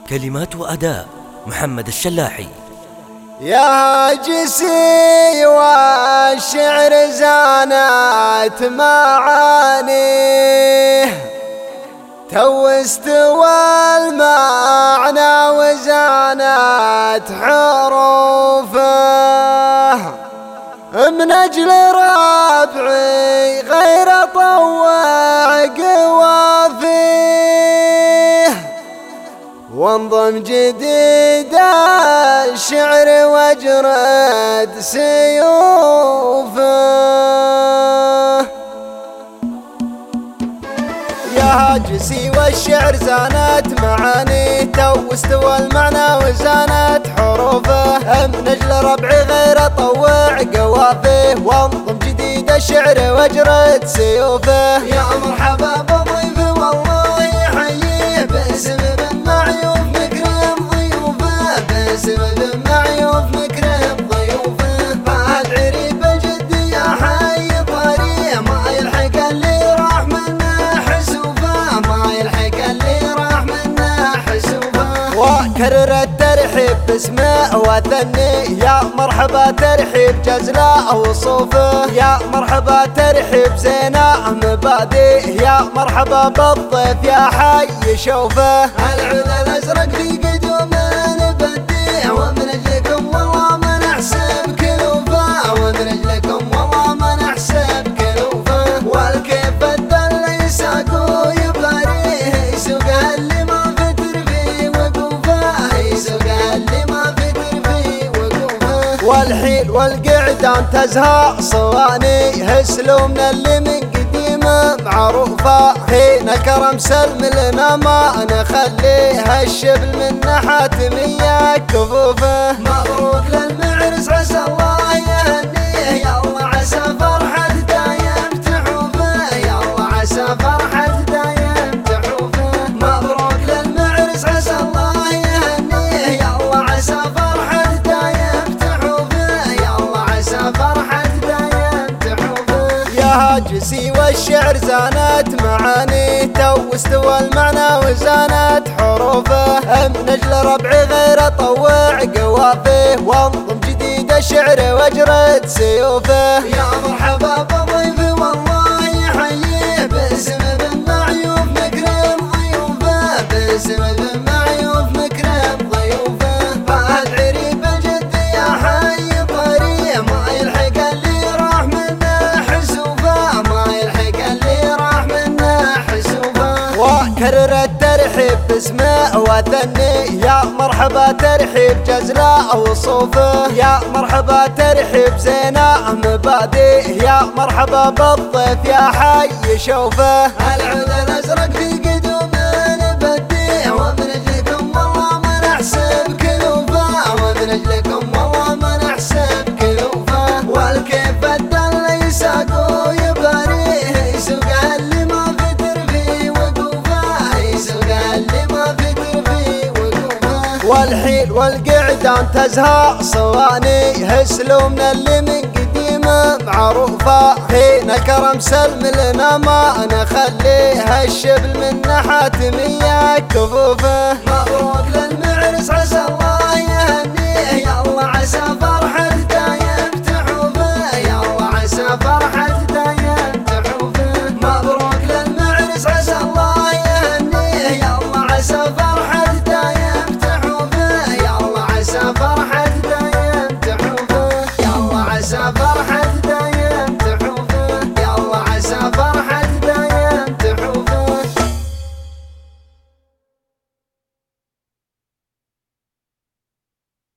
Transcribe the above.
كلمات وأداء محمد الشلاحي. يا هاجسي والشعر زانت معانيه، تو استوى المعنى وزانت حروفه، من أجل ربعي غير طوع قوافيه، وانضم جديد الشعر واجرد سيوفه. يا هاجسي والشعر زانت معانيه، تو استوى المعنى وزانت حروفه، من أجل ربعي غير طوع قوافيه، وانضم جديد الشعر واجرد سيوفه. يا مرحبا بضيفي والله يحييه، باسم ابن معيوف مكرم ضيوفه، باسم ابن معيوف مكرم ضيوفه، بعد عريب الجد يا حي طريق، ما يلحق اللي راح منه حسوفه، ما يلحق اللي راح منه حسوفه. وكرر الترحيب باسمه وثني، يا مرحبا ترحيب جزله وصوفه، يا مرحبا ترحيب زينه مبادئ، يا مرحبا بالضيف يا حي شوفه. العود الازرق في قدومه نبديه، ومن اجلكم والله ما نحسب كلوفه، ومن اجلكم والله ما نحسب كلوفه. والكيف الدل يساق ويباريه، يسوقها اللي ما فتر فيه وقوفه، يسوقها اللي ما فتر فيه وقوفه. والحيل والقعدان تزهى صواني، هسلوا من اللي من قديمه معروفه، حين كرم سلم لنا ما نخليه، الشبل من حاتميه كفوفه. مبروك للمعرس عسى الله يهنيه، يلا عسى فرحة دايم تحوفه، يلا عسى فرحة دايم تحوفه. مبروك للمعرس عسى الله يهنيه، يلا عسى فرحة دايم تحوفه، يلا عسى فرحة دايم تحوفه. يا هاجسي والشعر زانت معانيه، تو استوى المعنى وزانت حروفه، من أجل ربعي غير طوع قوافيه، وانضم جديد الشعر واجرد سيوفه. يا مرحبا بضيفي والله يحييه، باسم ابن معيوف مكرم ضيوفه، باسم ابن معيوف مكرم ضيوفه، بعد عريب الجد يا حي طريق، ما يلحق اللي راح منه حسوفه، ما يلحق اللي راح منه حسوفه. وكرر الترحيب باسمه وثني، يا مرحبا ترحيب جزله وصوفه، يا مرحبا ترحيب زينه مبادئ، يا مرحبا بالضيف يا حي شوفه. العود الازرق في قدومه نبديه، ومن اجلكم والله ما نحسب كلوفه، ومن اجلكم والله ما نحسب كلوفه. والكيف الدل يساق ويباريه، يسوقها اللي ما فتر فيه وقوفه، يسوقها اللي ما فتر فيه وقوفه. والحيل والقعدان تزهى صواني، هسلوا من اللي من قديمه معروفه، حين كرم سلم لنا ما نخليه، الشبل من حاتميه كفوفه. مبروك للمعرس